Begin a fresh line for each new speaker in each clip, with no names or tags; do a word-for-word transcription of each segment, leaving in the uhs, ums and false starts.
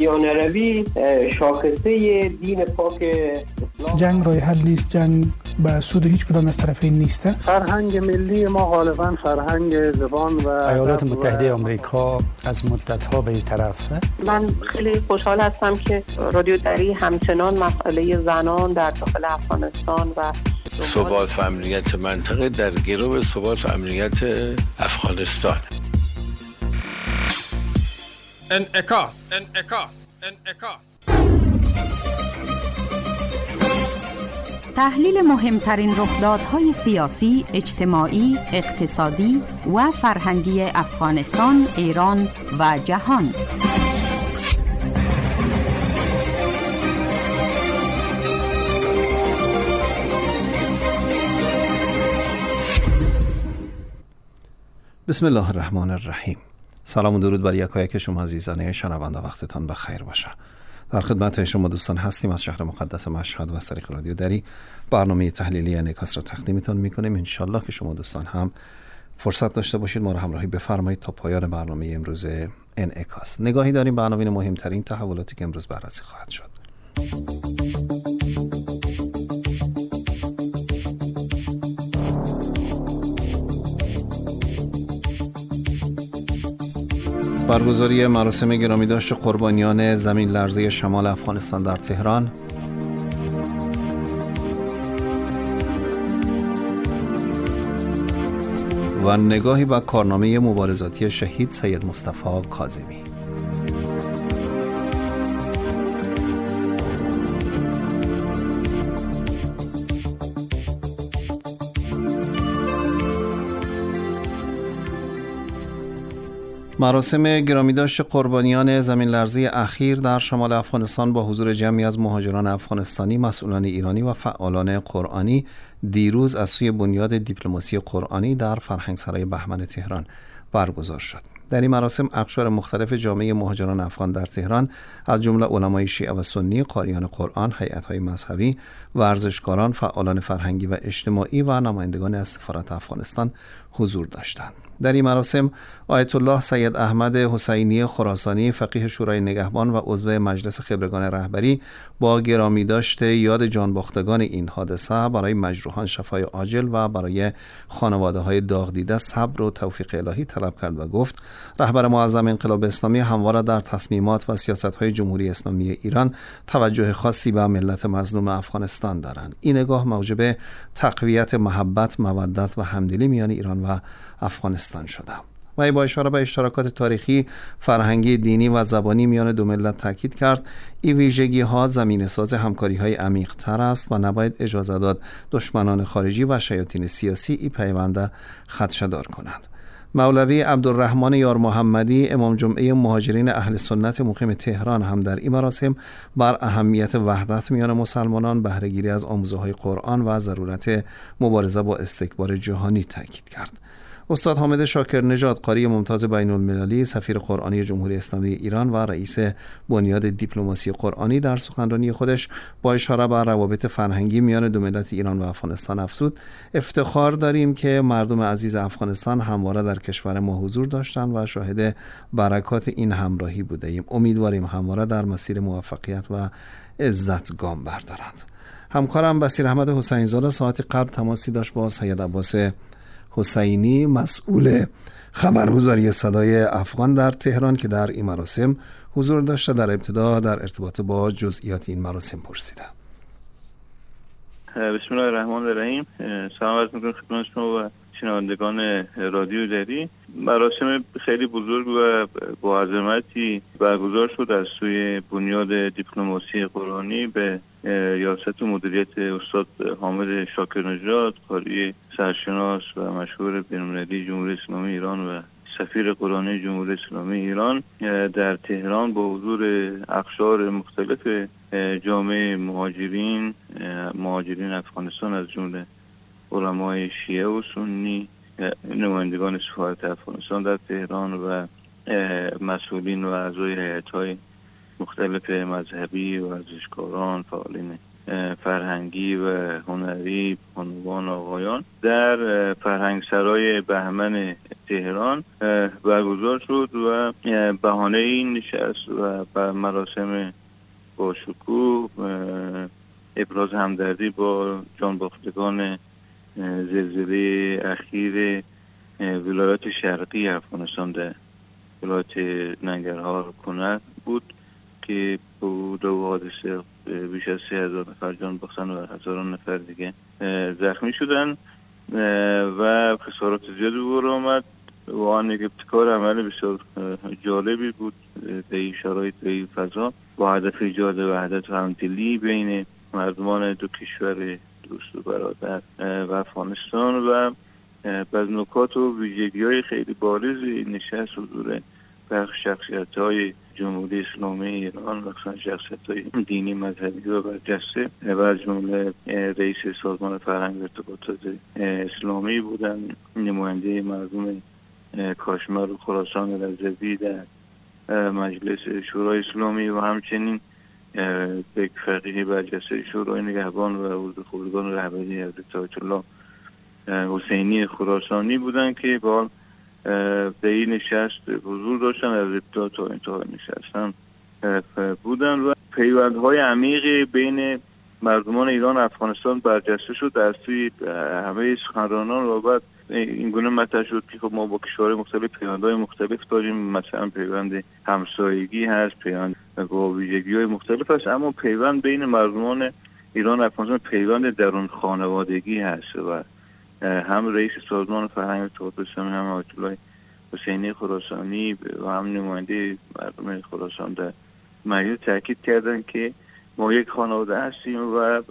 مسیحیان عربی شاخصه دین پاک اسلام.
جنگ راه حل نیست، جنگ به سود هیچ کدام از طرفین نیست.
فرهنگ ملی ما غالبا فرهنگ زبان و
ایالات متحده آمریکا از مدت‌ها به این طرفه.
من خیلی خوشحال هستم که رادیو دری همچنان مسئله زنان در داخل افغانستان و
ثبات و امنیت منطقه در گرو ثبات و امنیت افغانستان.
انعکاس انعکاس انعکاس
تحلیل مهمترین رخدادهای سیاسی، اجتماعی، اقتصادی و فرهنگی افغانستان، ایران و جهان.
بسم الله الرحمن الرحیم. سلام و درود بر یکایک شما عزیزان شنونده، وقتتان بخیر باشه. در خدمت شما دوستان هستیم از شهر مقدس مشهد و از طریق رادیو دری برنامه تحلیلی انعکاس را تقدیمتان میکنیم. انشالله که شما دوستان هم فرصت داشته باشید ما را همراهی بفرمایید تا پایان برنامه امروز انعکاس. نگاهی داریم به عناوین مهمترین تحولاتی که امروز بررسی خواهد شد. برگزاری مراسم گرامیداشت قربانیان زمین لرزه شمال افغانستان در تهران، و نگاهی به کارنامه مبارزاتی شهید سید مصطفی کاظمی. مراسم گرامیداشت قربانیان زمین لرزه اخیر در شمال افغانستان با حضور جمعی از مهاجران افغانستانی، مسئولان ایرانی و فعالان قرآنی دیروز از سوی بنیاد دیپلماسی قرآنی در فرهنگسرای بهمن تهران برگزار شد. در این مراسم اقشار مختلف جامعه مهاجران افغان در تهران از جمله علمای شیعه و سنی، قاریان قرآن، هیئت‌های مذهبی، ورزشکاران، فعالان فرهنگی و اجتماعی و نمایندگان از سفارت افغانستان حضور داشتند. در این مراسم آیت الله سید احمد حسینی خراسانی، فقیه شورای نگهبان و عضو مجلس خبرگان رهبری، با گرامی داشت یاد جانباختگان این حادثه برای مجروحان شفای عاجل و برای خانواده‌های داغ دیده صبر و توفیق الهی طلب کرد و گفت رهبر معظم انقلاب اسلامی همواره در تصمیمات و سیاست‌های جمهوری اسلامی ایران توجه خاصی به ملت مظلوم افغانستان دارند. این نگاه موجب تقویت محبت، مودت و همدلی میان ایران و افغانستان شده. و با اشاره به اشتراکات تاریخی، فرهنگی، دینی و زبانی میان دو ملت تاکید کرد این ویژگی ها زمینه ساز همکاری های عمیق تر است و نباید اجازه داد دشمنان خارجی و شیاطین سیاسی این پیوند خدشه‌دار کنند. مولوی عبدالرحمن یار محمدی، امام جمعه مهاجرین اهل سنت مقیم تهران، هم در این مراسم بر اهمیت وحدت میان مسلمانان، بهره‌گیری از آموزه‌های قرآن و ضرورت مبارزه با استکبار جهانی تاکید کرد. استاد حامد شاکر نژاد، قاری ممتاز بین المللی، سفیر قرآنی جمهوری اسلامی ایران و رئیس بنیاد دیپلماسی قرآنی، در سخنرانی خودش با اشاره به روابط فرهنگی میان دو ملت ایران و افغانستان افزود افتخار داریم که مردم عزیز افغانستان همواره در کشور ما حضور داشتند و شاهد برکات این همراهی بوده ایم. امیدواریم همواره در مسیر موفقیت و عزت گام بردارند. همکارم بصیر احمد حسین زاده ساعت قبل تماسی داشت با سید عباس حسینی، مسئول خبرگزاری صدای افغان در تهران که در این مراسم حضور داشته. در ابتدا در ارتباط با جزئیات این مراسم پرسیدم.
بسم الله الرحمن الرحیم. سلام عرض می‌کنم خدمت شما و شنوندگان رادیو دری. مراسم خیلی بزرگ و با عظمتی برگزار شد از سوی بنیاد دیپلماسی قرآنی به ریاست و مدیریت استاد حامد شاکر نژاد، قاری سرشناس و مشهور بین‌المللی جمهوری اسلامی ایران و سفیر قرآنی جمهوری اسلامی ایران در تهران با حضور اقشار مختلف جامعه مهاجرین مهاجرین افغانستان از جمله علمای شیعه و سنی، نمایندگان سفارت افغانستان در تهران و مسئولین و اعضای هیئت‌های مختلف مذهبی و ورزشکاران، فعالین فرهنگی و هنری بانوان آقایان در فرهنگسرای بهمن تهران برگزار شد و بهانه این نشست و بر مراسم با شکوه ابراز همدردی با جانباختگان زلزله اخیر ولایت شرقی افغانستان در ولایت ننگرهار کنند بود که به دو حادثه بیش از سه هزار نفر جان باختن و هزاران نفر دیگه زخمی شدن و خسارات زیادی بر آمد. واقعا یک ابتکار عمل بسیار جالبی بود در این شرایط، در این فضا، با هدف ایجاد وحدت و همدلی بین مردمان دو کشور دوست و برادر و افغانستان و بعض نکات و ویژگی‌های خیلی بارزی نشست حضور بخش شخصیت‌های جمهوری اسلامی ایران، مثلا شخصیت‌های دینی مذهبی و برجسته و از جمله رئیس سازمان فرهنگ و ارتباطات اسلامی بودن، نماینده مردم کاشمر و خراسان رضوی در مجلس شورای اسلامی و همچنین یک فقیه برجسته شورای نگهبان و عضو خبرگان رهبری حضرت آیت الله حسینی خراسانی بودن که با در این نشست حضور داشتن، از ابتدا تا انتهای نشست هم بودن و پیوندهای عمیقی بین مردمان ایران و افغانستان برجسته شد از سوی همه سخنرانان و بعد این گونه مطرح شد که خب ما با کشورهای مختلف پیوندهای مختلف داریم، مثلا پیوند همسایگی هست، پیوند با ویژگی‌های مختلف هست، اما پیوند بین مردمان ایران و افغانستان پیوند درون خانوادگی هست و هم رئیس سازمان فرهنگ و ارتباطات اسلامی هم آیت الله حسینی خراسانی و هم نماینده مردم خراسان در مجلس تاکید کردن که ما یک خانواده هستیم و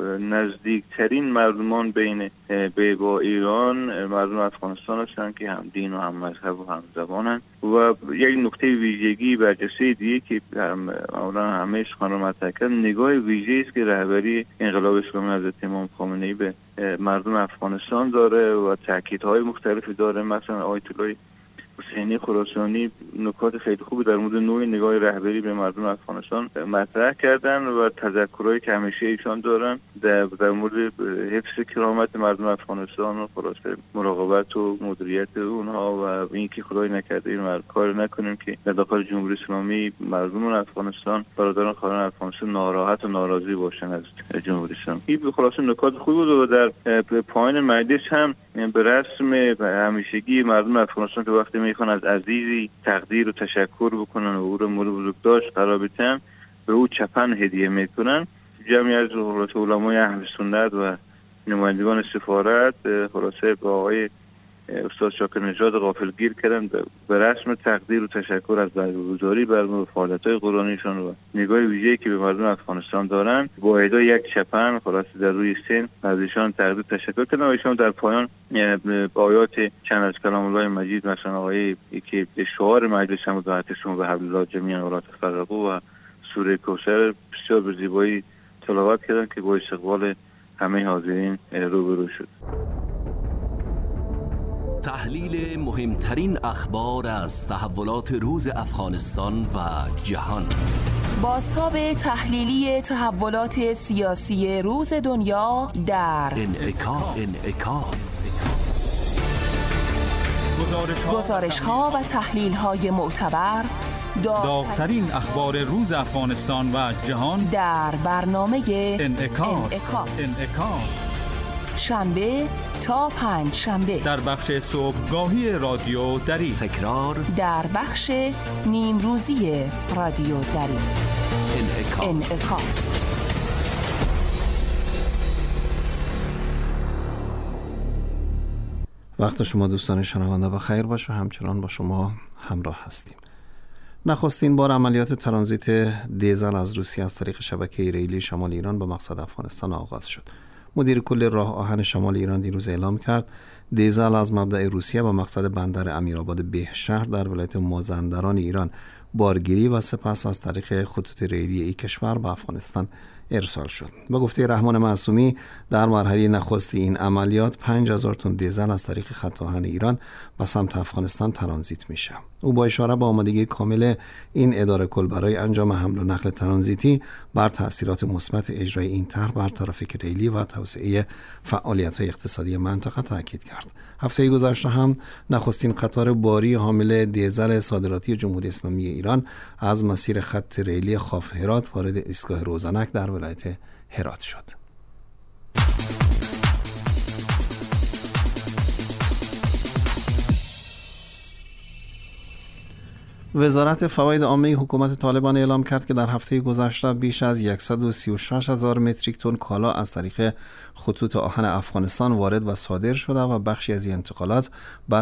نزدیکترین مردمان بین با ایران مردم افغانستان هستند که هم دین و هم مذهب و هم زبانند و یک نکته ویژگی برجسته دیگه که اولا همه سخنران مطرح کردن نگاه ویژه‌ای است که رهبری انقلاب اسلامی حضرت امام خامنه‌ای به مردم افغانستان داره و تاکیدهای مختلفی داره. مثلا آیت الله حسینی خراسانی نکات خیلی خوبی در مورد نوع نگاه رهبری به مردم افغانستان مطرح کردن و تذکرهایی که همیشه ایشان دارن در, در مورد حفظ کرامت مردم افغانستان و خلاصه مراقبت و مدیریت اونها و اینکه خدای نکرده این مرد کار نکنیم که در داخل جمهوری اسلامی مردم افغانستان، برادران خواهران افغانستان ناراحت و ناراضی باشن از جمهوری اسلامی. این خلاصه نکات خوبی بود و در پایان مجلس هم به رسم همیشگی مردم افغانستان که وقتی میخوان از عزیزی تقدیر و تشکر بکنن و او رو مورد بزرگداشت قرار بدن به او چپن هدیه میکنن. جمعی از علمای اهل سنت و نمایندگان سفارت خلاصه با آقای استاد شاکر نژاد غافلگیر کردن به رسم تقدیر و تشکر از برگزاری برنامه فعالیت‌های قرآنیشان و نگاه ویژه‌ای که به مردم افغانستان دارن با اهدای یک چپن خلاصه در روی سن از ایشان تقدیر تشکر کردن و ایشان در پایان با آیات چند از کلام الله مجید مثلا آقای که شعار مجلس هم بود اعتصموا بحبل الله جمیعا ولا تفرقوا و سوره کوثر بسیار به زیبایی تلاوت کردن که با استقبال همه حاضرین روبرو شد.
تحلیل مهمترین اخبار از تحولات روز افغانستان و جهان.
بازتاب تحلیلی تحولات سیاسی روز دنیا در
انعکاس. انعکاس.
گزارش ها و تحلیل های معتبر،
داغ‌ترین اخبار روز افغانستان و جهان
در برنامه
انعکاس.
انعکاس.
انعکاس.
شنبه تا پنج شنبه
در بخش صبحگاهی رادیو دری،
تکرار
در بخش نیم روزی رادیو دری.
انعکاس.
انعکاس.
وقت شما دوستان شنونده بخیر باشه، همچنان با شما همراه هستیم. نخستین بار عملیات ترانزیت دیزل از روسیه از طریق شبکه ریلی شمال ایران به مقصد افغانستان آغاز شد. مدیر کل راه آهن شمال ایران دیروز اعلام کرد دیزل از مبدأ روسیه به مقصد بندر امیرآباد بهشهر در ولایت مازندران ایران بارگیری و سپس از طریق خطوط ریلی این کشور به افغانستان ارسال شد. با گفته رحمان معصومی در مرحله نخست این عملیات پنج هزار تن دیزل از طریق خط آهن ایران به سمت افغانستان ترانزیت میشه. او با اشاره به آمادگی کامل این اداره کل برای انجام حمل و نقل ترانزیتی بر تأثیرات مثبت اجرای این طرح بر ترافیک ریلی و توسعه فعالیت‌های اقتصادی منطقه تاکید کرد. هفته گذشته هم نخستین قطار باری حامل دیزل صادراتی جمهوری اسلامی ایران از مسیر خط ریلی خاف هرات وارد ایستگاه روزنک در ولایت هرات شد. وزارت فواید عامه حکومت طالبان اعلام کرد که در هفته گذشته بیش از صد و سی و شش هزار متریک تن کالا از طریق خطوط آهن افغانستان وارد و صادر شده و بخشی از این انتقالات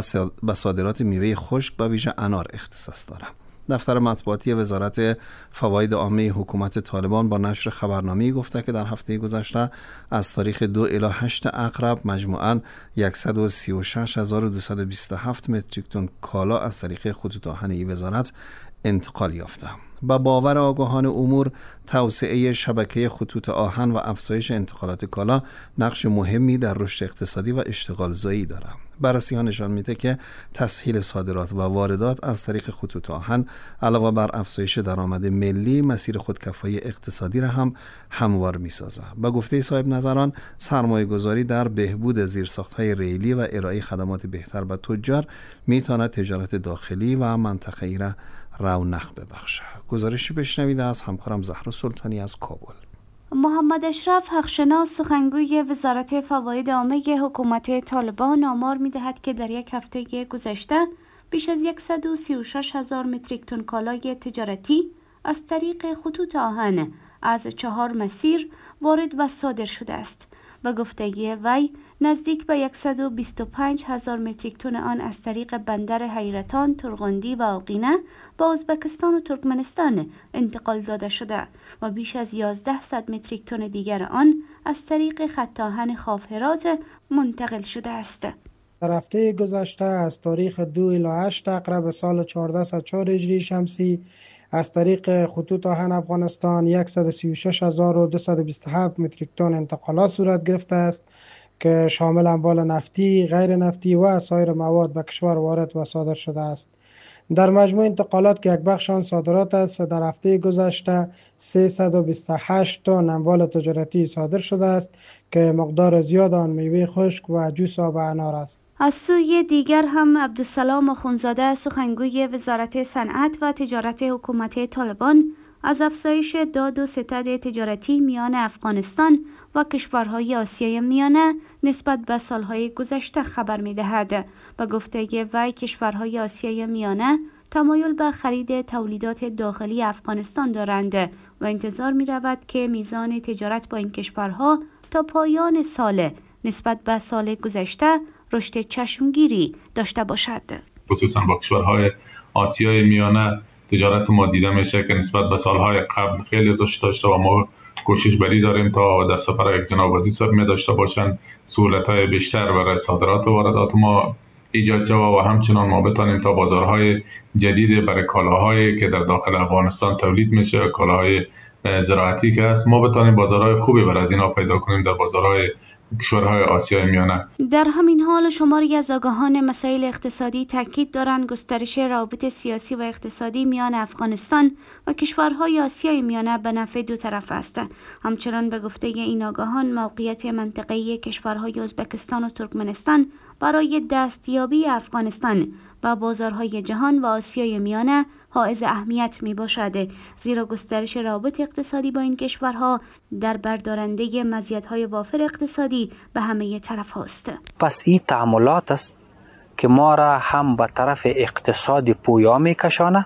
به صادرات میوه خشک به ویژه انار اختصاص دارد. دفتر مطبوعاتی وزارت فواید عامه حکومت طالبان با نشر خبرنامه‌ای گفته که در هفته گذشته از تاریخ دو الی هشت عقرب مجموعاً صد و سی و شش هزار و دویست و بیست و هفت متریک تن کالا از طریق خطوط آهن این وزارت انتقال یافته. با باور آگاهان امور، توسعه شبکه خطوط آهن و افزایش انتقالات کالا نقش مهمی در رشد اقتصادی و اشتغال زایی دارد. بررسی ها نشان میده که تسهیل صادرات و واردات از طریق خطوط آهن علاوه بر افزایش درآمد ملی، مسیر خودکفایی اقتصادی را هم هموار میسازه. با گفته صاحب نظران، سرمایه گذاری در بهبود زیرساخت‌های ریلی و ارائه خدمات بهتر به تجار میتواند تجارت داخلی و منطقه‌ای را رونق ببخشه. گزارشی بشنوید از همکارم زهرا سلطانی از کابل.
محمد اشرف حقشناس سخنگوی وزارت فواید عامه حکومت طالبان آمار می‌دهد که در یک هفته گذشته بیش از صد و سی و شش هزار متریک تن کالای تجارتی از طریق خطوط آهن از چهار مسیر وارد و صادر شده است و گفته وی نزدیک به صد و بیست و پنج هزار متریک تن آن از طریق بندر حیرتان، ترغندی و آقینه به ازبکستان و ترکمنستان انتقال داده شده و بیش از یازده صد متریک تن دیگر آن از طریق خط آهن خاف هرات منتقل شده است.
در هفته گذشته از تاریخ دو الی هشت عقرب سال چهارصد و چهار هجری شمسی از طریق خطوط آهن افغانستان صد و سی و شش هزار و دویست و بیست و هفت متریک تن انتقالات صورت گرفته است که شامل اموال نفتی، غیر نفتی و سایر مواد به کشور وارد و صادر شده است. در مجموع انتقالات که یک بخش آن صادرات است، در هفته گذشته سیصد و بیست و هشت تن اموال تجارتی صادر شده است که مقدار زیاد آن میوه خشک و جوس آب انار است.
از سوی دیگر هم عبدالسلام آخونزاده سخنگوی وزارت صنعت و تجارت حکومت طالبان از افزایش داد و ستد تجارتی میان افغانستان و کشورهای آسیای میانه نسبت به سالهای گذشته خبر می‌دهد و گفته وی کشورهای آسیای میانه تمایل به خرید تولیدات داخلی افغانستان دارند و انتظار می‌رود که میزان تجارت با این کشورها تا پایان سال نسبت به سال گذشته رشد چشمگیری داشته باشد.
خصوصا با کشورهای آسیای میانه تجارت ما دیده میشه که نسبت به سالهای قبل خیلی رشد داشته و ما کوشش بری داریم تا در سفرهای جناب وزیر صاحب می داشته باشند سهولت‌های بیشتر برای صادرات و واردات ما ایجاد شود و همچنان ما بتانیم تا بازارهای جدید برای کالاهایی که در داخل افغانستان تولید میشه، کالاهای زراعتی که هست، ما بتانیم بازارهای خوبی برای از اینا پیدا کنیم در بازارهای کشورهای آسیای میانه.
در همین حال شماری از آگاهان مسائل اقتصادی تاکید دارند گسترش روابط سیاسی و اقتصادی میان افغانستان و کشورهای آسیای میانه به نفع دو طرف است. همچنان به گفته این آگاهان موقعیت منطقه‌ای کشورهای ازبکستان و ترکمنستان برای دستیابی افغانستان و بازارهای جهان و آسیای میانه حائز اهمیت می باشد، زیرا گسترش روابط اقتصادی با این کشورها در بردارنده مزیت‌های وافر اقتصادی به همه طرف هاست.
پس این تعاملات است که ما را هم به طرف اقتصادی پویا می کشانه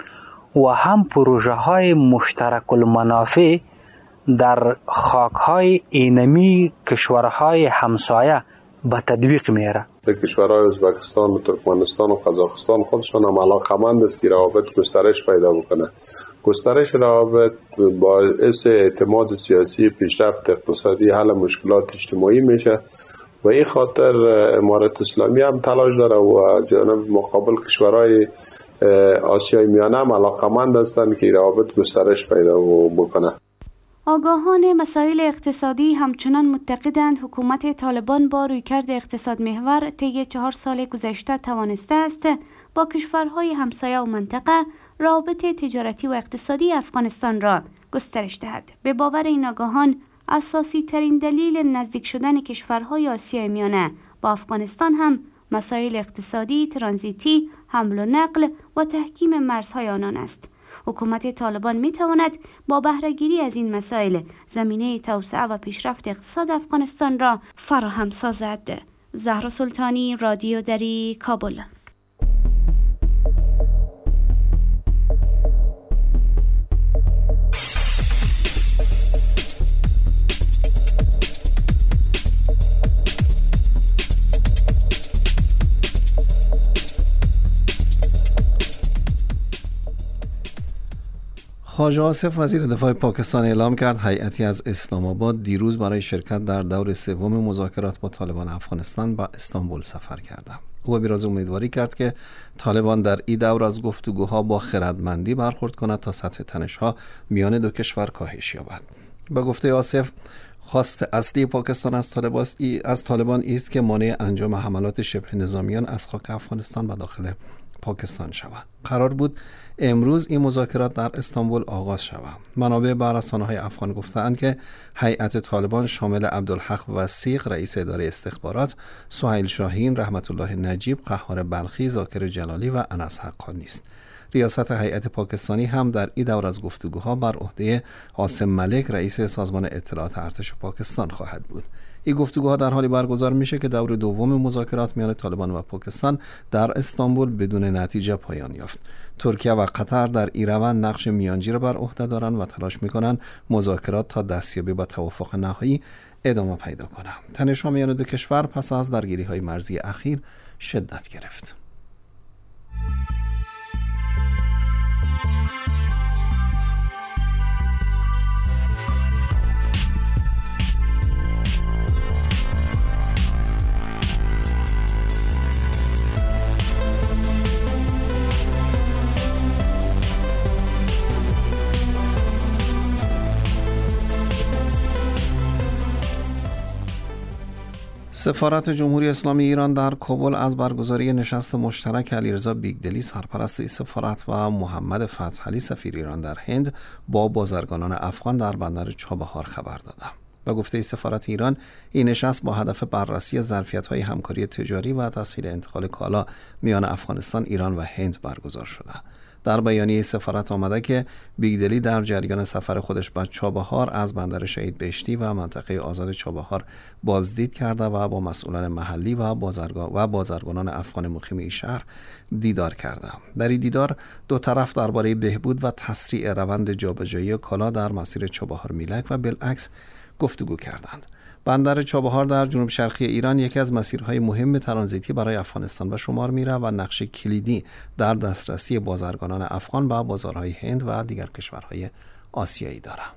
و هم پروژه های مشترک المنافع در خاک‌های اینمی کشورهای همسایه به تطبیق میاره.
در کشورهای ازبکستان و ترکمنستان و قزاقستان خودشان هم علاقه‌مند است که روابط گسترش پیدا بکنه. گسترش روابط باعث اعتماد سیاسی، پیشرفت اقتصادی، حل مشکلات اجتماعی میشه و این خاطر امارت اسلامی هم تلاش داره و جانب مقابل کشورهای آسیای میانه هم علاقه‌مند هستند که روابط گسترش پیدا بکنه.
آگاهان مسائل اقتصادی همچنان معتقدند حکومت طالبان با رویکرد اقتصاد محور طی چهار سال گذشته توانسته است با کشورهای همسایه و منطقه روابط تجارتی و اقتصادی افغانستان را گسترش دهد. به باور این آگاهان اساسی ترین دلیل نزدیک شدن کشورهای آسیای میانه با افغانستان هم مسائل اقتصادی، ترانزیتی، حمل و نقل و تحکیم مرزهای آنان است. حکومت طالبان می تواند با بهره‌گیری از این مسائل زمینه توسعه و پیشرفت اقتصاد افغانستان را فراهم سازد. زهرا سلطانی، رادیو دری، کابل.
خواجه آصف وزیر دفاع پاکستان اعلام کرد هیئتی از اسلام آباد دیروز برای شرکت در دور سوم مذاکرات با طالبان افغانستان به استانبول سفر کرده. او ابراز امیدواری کرد که طالبان در این دور از گفتگوها با خردمندی برخورد کند تا سطح تنش‌ها میان دو کشور کاهش یابد. به گفته آصف، خواست اصلی پاکستان از طالبان از طالبان است که مانع انجام حملات شبه نظامیان از خاک افغانستان به داخل پاکستان شود. قرار بود امروز این مذاکرات در استانبول آغاز شود. منابع به رسانه‌های افغان گفتند که هیئت طالبان شامل عبدالحق وثیق رئیس اداره استخبارات، سهیل شاهین، رحمت الله نجیب، قهار بلخی، ذاکر جلالی و انس حقانی است. ریاست هیئت پاکستانی هم در این دور از گفتگوها بر عهده عاصم ملک رئیس سازمان اطلاعات ارتش پاکستان خواهد بود. این گفتگوها در حالی برگزار میشه که دور دوم مذاکرات میان طالبان و پاکستان در استانبول بدون نتیجه پایان یافت. ترکیه و قطر در این روند نقش میانجی را بر عهده دارند و تلاش میکنند مذاکرات تا دستیابی به توافق نهایی ادامه پیدا کنند. تنش‌ها میان دو کشور پس از درگیری‌های مرزی اخیر شدت گرفت. سفارت جمهوری اسلامی ایران در کابل از برگزاری نشست مشترک علیرضا بیگدلی سرپرست این سفارت و محمد فتحعلی سفیر ایران در هند با بازرگانان افغان در بندر چابهار خبر دادند. و گفته سفارت ایران این نشست با هدف بررسی ظرفیت‌های همکاری تجاری و تسهیل انتقال کالا میان افغانستان، ایران و هند برگزار شده. در بیانیه سفارت آمده که بیگدلی در جریان سفر خودش به چابهار از بندر شهید بهشتی و منطقه آزاد چابهار بازدید کرده و با مسئولان محلی و بازرگان و بازرگانان افغان مقیم این شهر دیدار کرده. در این دیدار دو طرف درباره بهبود و تسریع روند جابجایی کالا در مسیر چابهار میلک و بالعکس گفتگو کردند. بندر چابهار در جنوب شرقی ایران یکی از مسیرهای مهم ترانزیتی برای افغانستان به شمار میره و نقش کلیدی در دسترسی بازرگانان افغان به بازارهای هند و دیگر کشورهای آسیایی دارد.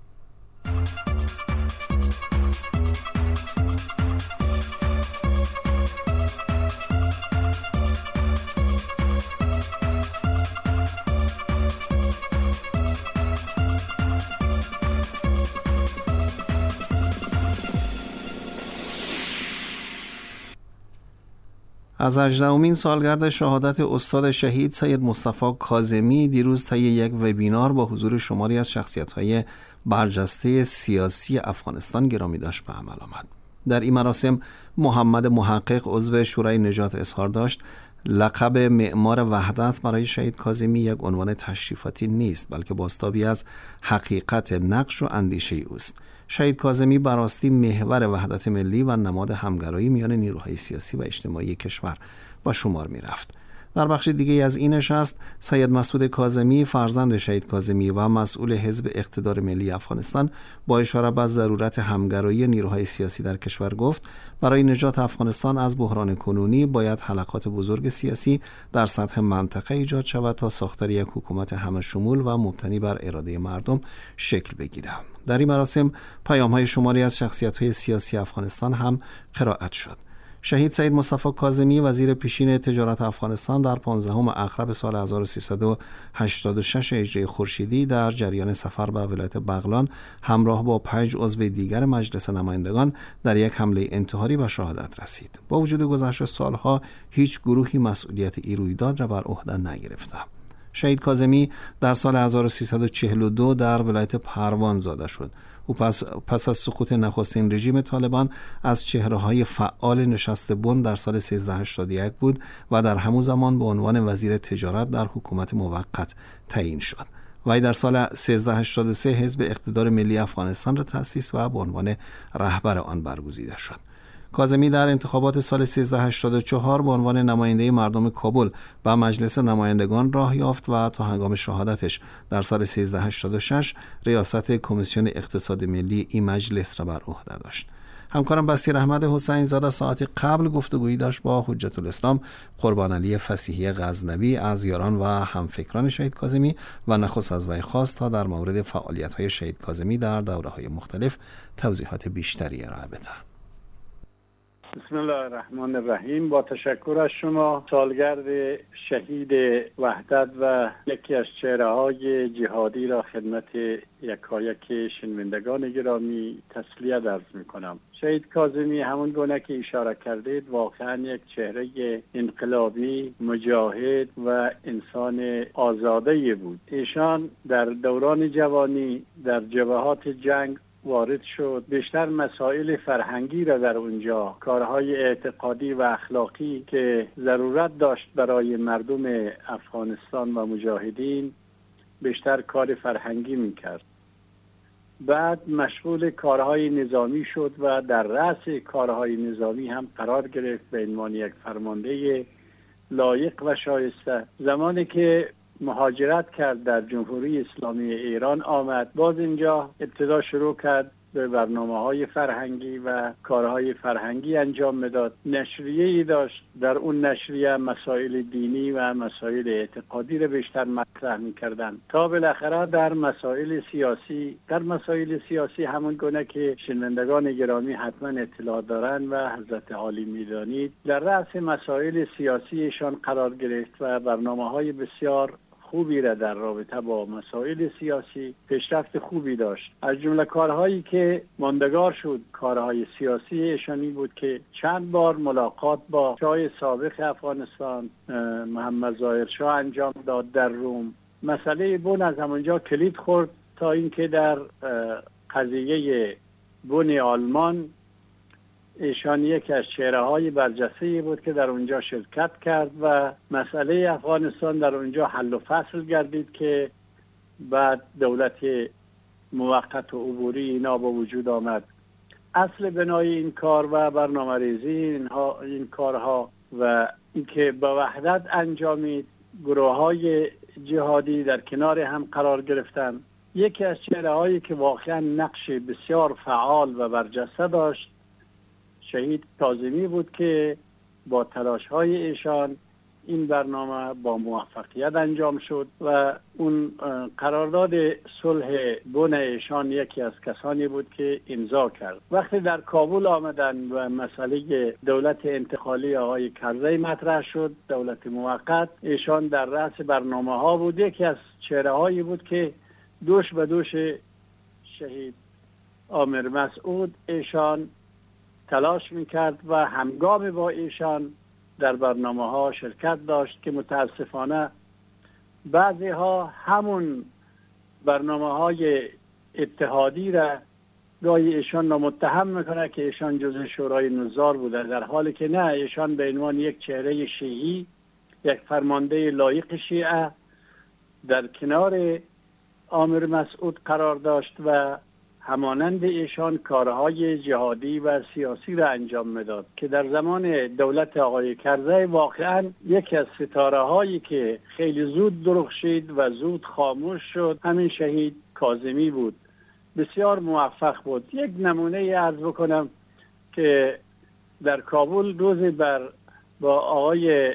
از هجدهمین سالگرد شهادت استاد شهید سید مصطفی کاظمی دیروز طی یک وبینار با حضور شماری از شخصیت‌های برجسته سیاسی افغانستان گرامی داشت به عمل آمد. در این مراسم محمد محقق عضو شورای نجات اظهار داشت لقب معمار وحدت برای شهید کاظمی یک عنوان تشریفاتی نیست، بلکه بازتابی از حقیقت نقش و اندیشه اوست. شهید کاظمی براستی محور وحدت ملی و نماد همگرایی میان نیروهای سیاسی و اجتماعی کشور به شمار می رفت. در بخش دیگه از این نشست سید مسعود کاظمی فرزند شهید کاظمی و مسئول حزب اقتدار ملی افغانستان با اشاره به ضرورت همگرایی نیروهای سیاسی در کشور گفت برای نجات افغانستان از بحران کنونی باید حلقات بزرگ سیاسی در سطح منطقه ایجاد شود تا ساختار یک حکومت همه شمول و مبتنی بر اراده مردم شکل بگیرد. در این مراسم پیام‌های شماری از شخصیت‌های سیاسی افغانستان هم قرائت شد. شهید سید مصطفی کاظمی وزیر پیشین تجارت افغانستان در پانزدهم اغرب سال هزار و سیصد و هشتاد و شش هجری خورشیدی در جریان سفر به ولایت بغلان همراه با پنج عضو دیگر مجلس نمایندگان در یک حمله انتحاری به شهادت رسید. با وجود گذشت سالها هیچ گروهی مسئولیت این رویداد را بر عهده نگرفته. شهید کاظمی در سال هزار و سیصد و چهل و دو در ولایت پروان زاده شد. او پس, پس از سقوط نخستین رژیم طالبان از چهره‌های فعال نشست بن در سال سیزده هشتاد و یک بود و در همون زمان به عنوان وزیر تجارت در حکومت موقت تعیین شد. وی در سال سیزده هشتاد و سه حزب اقتدار ملی افغانستان را تأسیس و به عنوان رهبر آن برگزیده شد. کاظمی در انتخابات سال سیزده هشتاد و چهار به عنوان نماینده مردم کابل به مجلس نمایندگان راه یافت و تا هنگام شهادتش در سال سیزده هشتاد و شش ریاست کمیسیون اقتصاد ملی این مجلس را بر عهده داشت. همکارم بصیر احمد حسین زاده ساعتی قبل گفتگویی داشت با حجت الاسلام قربان علی فسیحی غزنوی از یاران و همفکران شهید کاظمی و نخست از وی خواست تا در مورد فعالیت‌های شهید کاظمی در دوره‌های مختلف توضیحات بیشتری ارائه بدهد.
بسم الله الرحمن الرحیم. با تشکر از شما، سالگرد شهید وحدت و یکی از چهره‌های جهادی را خدمت یکایک شنوندگان گرامی تسلیت عرض می‌کنم. شهید کاظمی همون گونه که اشاره کردید واقعا یک چهره انقلابی، مجاهد و انسان آزاده بود. ایشان در دوران جوانی در جبهات جنگ وارد شد، بیشتر مسائل فرهنگی را در اونجا، کارهای اعتقادی و اخلاقی که ضرورت داشت برای مردم افغانستان و مجاهدین، بیشتر کار فرهنگی میکرد. بعد مشغول کارهای نظامی شد و در رأس کارهای نظامی هم قرار گرفت به عنوان یک فرمانده لایق و شایسته. زمانی که مهاجرت کرد در جمهوری اسلامی ایران آمد، باز اینجا ابتدا شروع کرد به برنامه‌های فرهنگی و کارهای فرهنگی انجام میداد. نشریه‌ای داشت، در اون نشریه مسائل دینی و مسائل اعتقادی را بیشتر مطرح می‌کردند تا بالاخره در مسائل سیاسی در مسائل سیاسی همون گونه که شنوندگان گرامی حتما اطلاع دارند و حضرت عالی می‌دانید، در رأس مسائل سیاسیشان قرار گرفت و برنامه‌های بسیار خوبی را در رابطه با مسائل سیاسی پیشرفت خوبی داشت. از جمله کارهایی که ماندگار شد، کارهای سیاسی ایشانی بود که چند بار ملاقات با شاه سابق افغانستان محمد ظاهر شاه انجام داد در روم. مسئله بن از همونجا کلید خورد تا اینکه در قضیه بن آلمان ایشان یک از چهره‌های برجسته بود که در اونجا شرکت کرد و مسئله افغانستان در اونجا حل و فصل گردید که بعد دولت موقت و عبوری اینا با وجود آمد. اصل بنای این کار و برنامه‌ریزی اینها این کارها و اینکه با وحدت انجامید، گروه‌های جهادی در کنار هم قرار گرفتند. یکی از چهره‌هایی که واقعا نقش بسیار فعال و برجسته داشت شهید کاظمی بود که با تلاش‌های ایشان این برنامه با موفقیت انجام شد و اون قرارداد صلح بن ایشان یکی از کسانی بود که امضا کرد. وقتی در کابل آمدن و مسئله دولت انتقالی آقای کرزی مطرح شد، دولت موقت، ایشان در رأس برنامه‌ها بود. یکی از چهره‌هایی بود که دوش به دوش شهید عامر مسعود ایشان تلاش میکرد و همگام با ایشان در برنامه ها شرکت داشت که متاسفانه بعضی ها همون برنامه های اتحادی را گاهی ایشان را متهم میکنه که ایشان جزء شورای نظار بوده، در حالی که نه، ایشان به عنوان یک چهره شیعی، یک فرمانده لایق شیعه در کنار عامر مسعود قرار داشت و همانند ایشان کارهای جهادی و سیاسی را انجام میداد که در زمان دولت آقای کرزی واقعا یکی از ستاره هایی که خیلی زود درخشید و زود خاموش شد همین شهید کاظمی بود. بسیار موفق بود. یک نمونه عرض بکنم که در کابل روز بر با آقای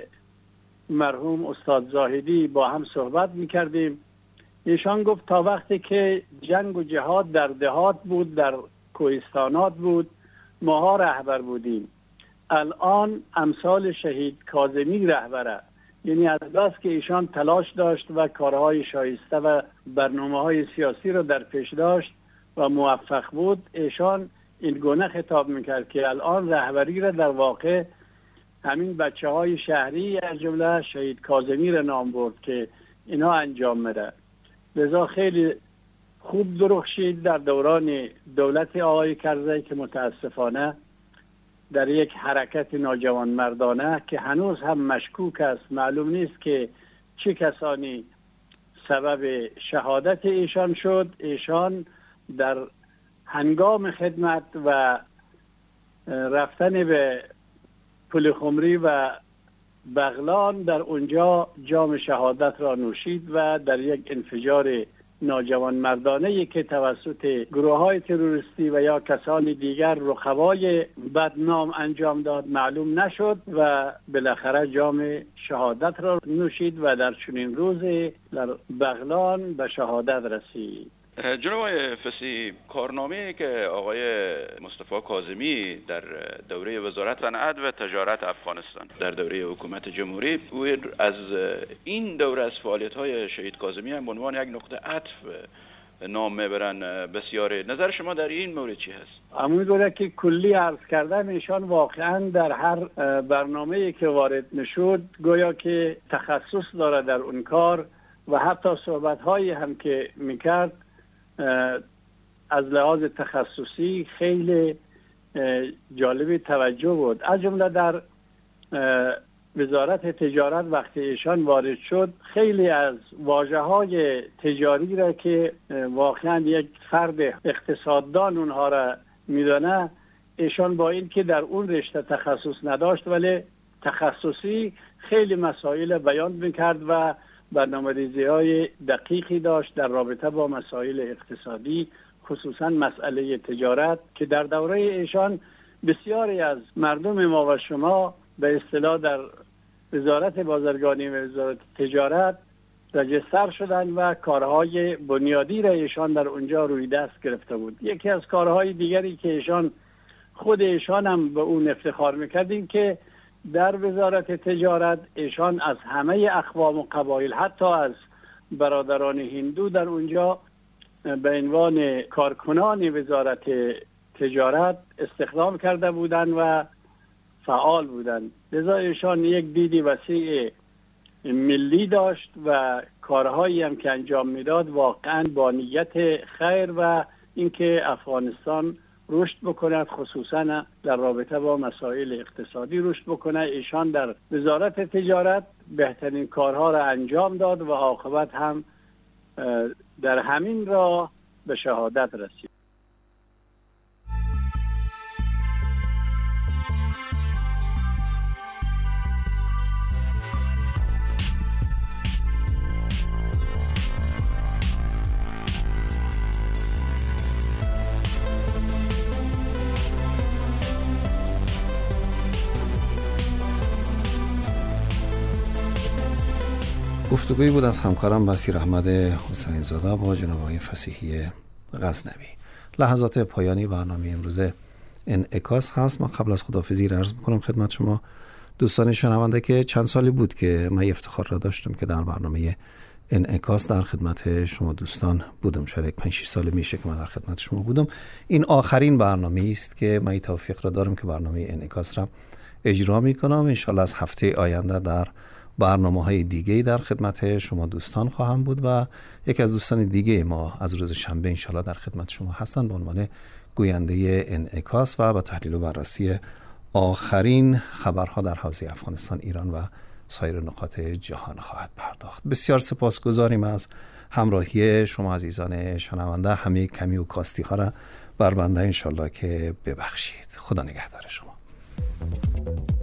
مرحوم استاد زاهدی با هم صحبت میکردیم. ایشان گفت تا وقتی که جنگ و جهاد در دهات بود، در کوهستانات بود، ماها رهبر بودیم. الان امثال شهید کاظمی رهبره، یعنی از بس که ایشان تلاش داشت و کارهای شایسته و برنامه‌های سیاسی را در پیش داشت و موفق بود، ایشان این گونه خطاب میکرد که الان رهبری را در واقع همین بچه های شهری از جمله شهید کاظمی را نام برد که اینا انجام میده. لذا خیلی خوب درخشید در دوران دولت آقای کرزی که متاسفانه در یک حرکت ناجوان مردانه که هنوز هم مشکوک است، معلوم نیست که چه کسانی سبب شهادت ایشان شد، ایشان در هنگام خدمت و رفتن به پل خمری و بغلان در اونجا جام شهادت را نوشید و در یک انفجار ناجوان مردانه‌ای که توسط گروه‌های تروریستی و یا کسان دیگر رقبای بدنام انجام داد معلوم نشد و بالاخره جام شهادت را نوشید و در چنین روزی در بغلان به شهادت رسید.
جناب آقای فسی، کارنامه‌ای که آقای مصطفی کاظمی در دوره وزارت صنعت و تجارت افغانستان در دوره حکومت جمهوری از این دوره از فعالیت‌های شهید کاظمی هم به عنوان یک نقطه عطف نام میبرن بسیاره. نظر شما در این مورد چی هست؟
همونطوره که کلی عرض کردم، ایشان واقعا در هر برنامه‌ای که وارد نشد گویا که تخصص داره در اون کار و حتی صحبت‌هایی هم که میکرد از لحاظ تخصصی خیلی جالب توجه بود. از جمله در وزارت تجارت وقتی ایشان وارد شد، خیلی از واژه‌های تجاری را که واقعا یک فرد اقتصاددان اونها را میدانه، ایشان با این که در اون رشته تخصص نداشت ولی تخصصی خیلی مسائل بیان میکرد و برنامه‌ریزی‌های دقیقی داشت در رابطه با مسائل اقتصادی، خصوصا مسئله تجارت که در دوره ایشان بسیاری از مردم ما و شما به اصطلاح در وزارت بازرگانی و وزارت تجارت رجستر شدن و کارهای بنیادی را ایشان در اونجا روی دست گرفته بود. یکی از کارهای دیگری که ایشان خود ایشان هم به اون افتخار میکردیم که در وزارت تجارت ایشان از همه اقوام و قبایل، حتی از برادران هندو در اونجا به عنوان کارکنان وزارت تجارت استخدام کرده بودند و فعال بودند. لذا ایشان یک دیدی وسیع ملی داشت و کارهایی هم که انجام میداد واقعا با نیت خیر و اینکه افغانستان رشد بکند، خصوصا در رابطه با مسائل اقتصادی رشد بکنه. ایشان در وزارت تجارت بهترین کارها را انجام داد و عاقبت هم در همین راه به شهادت رسید.
گفتگویی بود از همکارم بصیر احمد حسین زاده با جناب آقای فصیحی غزنوی. لحظات پایانی برنامه امروزه انعکاس هست. ما قبل از خداحافظی عرض می‌کنم خدمت شما دوستان شنونده که چند سالی بود که من افتخار را داشتم که در برنامه انعکاس در خدمت شما دوستان بودم. شاید یک پنج شش سال میشه که من در خدمت شما بودم. این آخرین برنامه است که من توفیق را دارم که برنامه انعکاس را اجرا می‌کنم. ان شاءالله از هفته آینده در برنامه‌های دیگه در خدمت شما دوستان خواهم بود و یکی از دوستان دیگه ما از روز شنبه انشالله در خدمت شما هستن به عنوان گوینده انعکاس و با تحلیل و بررسی آخرین خبرها در حوزه افغانستان، ایران و سایر نقاط جهان خواهد پرداخت. بسیار سپاسگزاریم از همراهی شما عزیزان شنونده. همه کمی و کاستی ها را بر بنده انشالله که ببخشید. خدا نگهدار شما.